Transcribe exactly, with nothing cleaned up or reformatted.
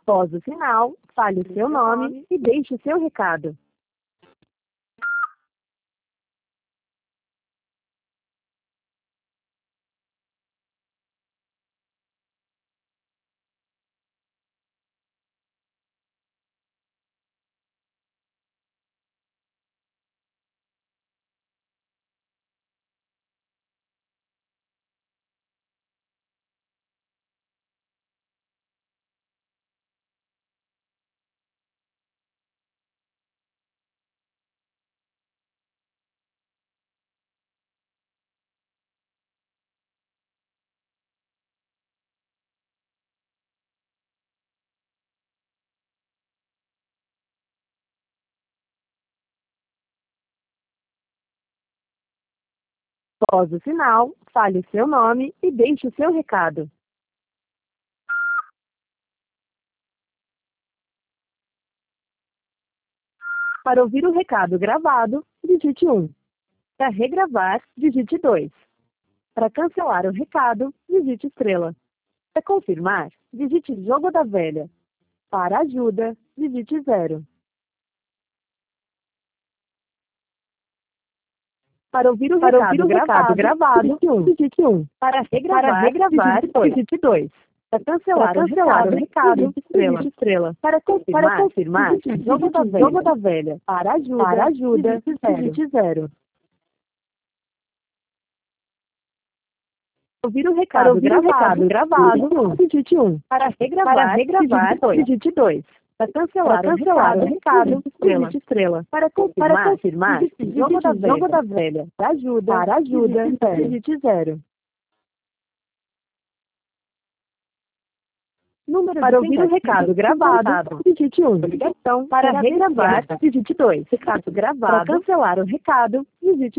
Após o sinal, fale o seu nome e deixe o seu recado. Após o sinal, fale o seu nome e deixe o seu recado. Para ouvir o recado gravado, digite um. Para regravar, digite dois. Para cancelar o recado, digite estrela. Para confirmar, digite jogo da velha. Para ajuda, digite zero. Para ouvir o Para recado, ouvir o gravado, recado gravado, digite um. digite um. Para regravar, Para regravar, digite dois. digite dois. Para cancelar, Para cancelar o o recado, recado, digite estrela. digite estrela. Para confirmar, Para confirmar, digite jogo da digite velha. jogo da velha. Para ajuda, Para ajuda, digite zero. digite zero. Ouvir o Para recado ouvir o gravado, recado gravado, digite um. Para regravar, Para regravar, digite dois. digite dois. Para cancelar, Para cancelar o o recado, recado, digite estrela. digite estrela. Para confirmar, Para confirmar, digite jogo da digite jogo velha. da velha. Para ajuda, Para ajuda, digite zero. digite zero. Número Para de ouvir o recado gravado, digite um. Ligação Para regravar, digite dois. Recado Para gravado. cancelar o recado, digite